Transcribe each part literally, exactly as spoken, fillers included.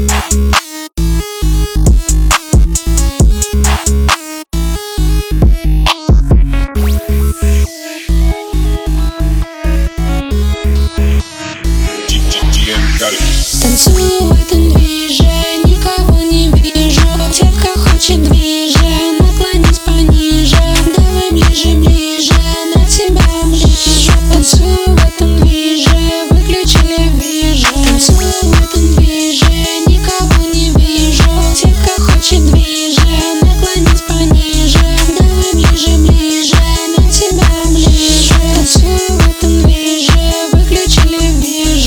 Танцую в этом движе, никого не вижу. Детка хочет ближе, наклонись пониже. Давай ближе, ближе, на тебя ближе. Танцую в этом движе, выключили вижу. Танцую в этом движе, никого не вижу. Детка хочет ближе, наклонись пониже. Давай ближе, ближе, на тебя ближе. Танцую в этом движе, выключили вижу.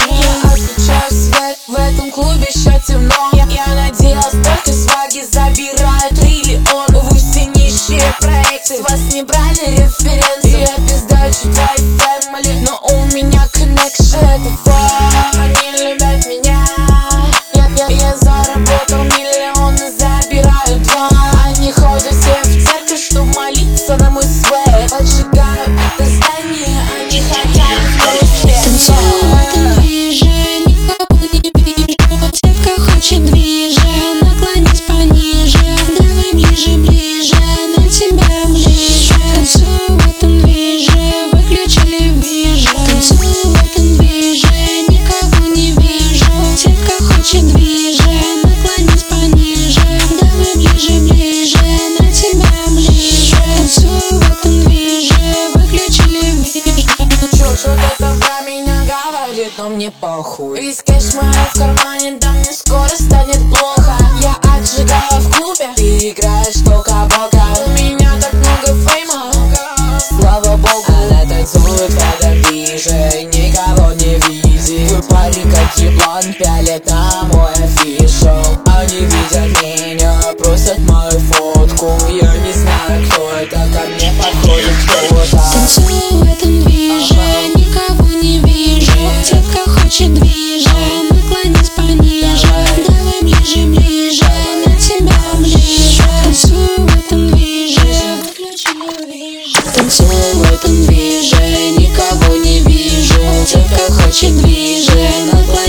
В этом клубе еще темно. Я, я надеялась, только сваги забирают триллион. Вы все нищие проекты, вас не брали референсы. Я пиздачу твои фэмили, но у меня коннекшн. Это факт, они любят меня. Я, я, я заработал миллион и забираю два. Они ходят все в церковь, чтоб молиться на мой свет. Поджигаю это здание, они хотят мой свет. Танцую в этом движе, никого не вижу. Детка хочет ближе, наклонись пониже. Давай ближе, ближе, на тебя ближе. Танцую в этом движе, выключили вижу. Танцую в этом движе, никого не вижу. Детка хочет ближе, наклонись пониже. Давай ближе, ближе, на тебя ближе. Танцую в этом движе, выключили вижу. Чё, что-то там про меня говорит, но мне похуй. Весь кэш моя в кармане, да мне скоро станет плохо. Я отжигала в клубе, ты играешь тока-бока. У меня так много фейма, слава богу. Она танцует в этом движе, никого не видит. Вы парни как еблан, пялят на мой афишу. Они видят меня, просят мою фотку. Я не знаю, кто это, ко мне подходит кто-то. Танцую в этом движе, никого не вижу. Детка хочет ближе, наклонись пониже. Давай ближе, ближе, на тебя ближе. Танцую в этом движе, выключили вижу. Танцую в этом движе, никого не вижу. Детка хочет ближе, наклонись